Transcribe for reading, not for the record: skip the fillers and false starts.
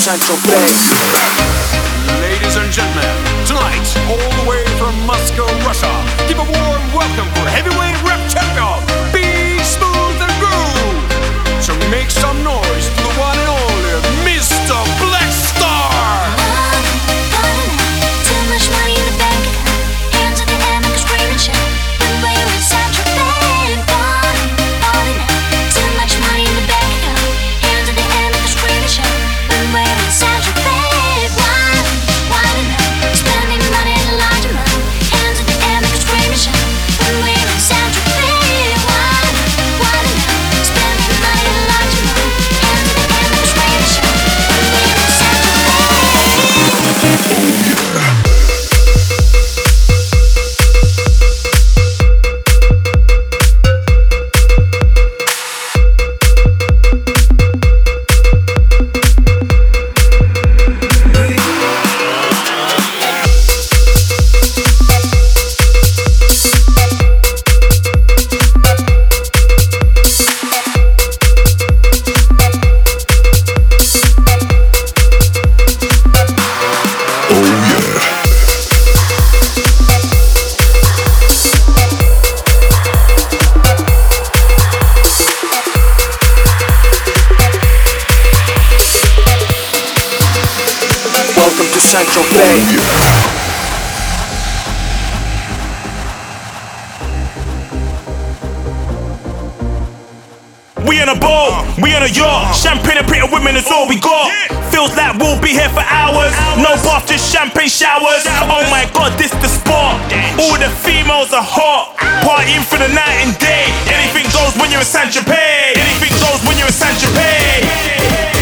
Saint-Tropez. Ladies and gentlemen, tonight, all the way from Moscow, Russia, give a warm welcome for heavyweight rap champion, Be Smooth and Groove. So make some noise to the one and only Mr. Black Star. Too much money in the bank account. Hands at the end, make a scream and shout. When we're in Saint-Tropez, too much money in the bank account. Hands at the end, make a scream and shout. When we're in Saint-Tropez, spending money in a large amount. Hands at the end, make a scream and shout. When we're in Saint-Tropez, spending money in a large amount. Hands at the end, make a scream and shout. When we're in Saint-Tropez. Welcome to Saint-Tropez. We in a boat, we in a yacht. Champagne and pretty women is all we got. Feels like we'll be here for hours. No bath, just champagne showers. Oh my god, this the spot. All the females are hot. Partying for the night and day. Anything goes when you're in Saint-Tropez. Anything goes when you're in Saint-Tropez.